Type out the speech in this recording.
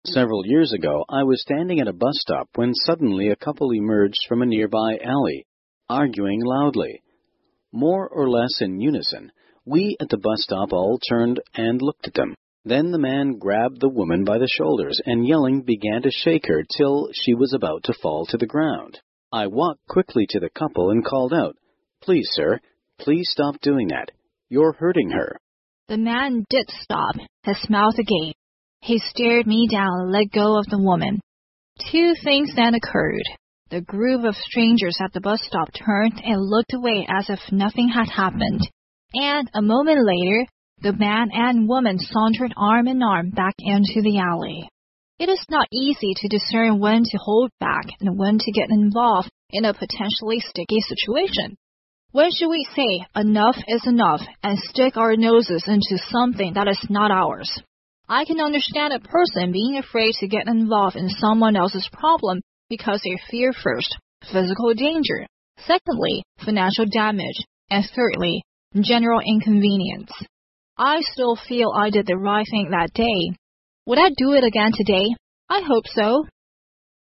Several years ago, I was standing at a bus stop when suddenly a couple emerged from a nearby alley, arguing loudly. More or less in unison, we at the bus stop all turned and looked at them. Then the man grabbed the woman by the shoulders and yelling began to shake her till she was about to fall to the ground. I walked quickly to the couple and called out, "Please, sir, please stop doing that. You're hurting her." The man did stop, his mouth agape. He stared me down and let go of the woman. Two things then occurred. The group of strangers at the bus stop turned and looked away as if nothing had happened. And a moment later, the man and woman sauntered arm in arm back into the alley. It is not easy to discern when to hold back and when to get involved in a potentially sticky situation. When should we say enough is enough and stick our noses into something that is not ours? I can understand a person being afraid to get involved in someone else's problem because they fear first, physical danger, secondly, financial damage, and thirdly, general inconvenience. I still feel I did the right thing that day. Would I do it again today? I hope so.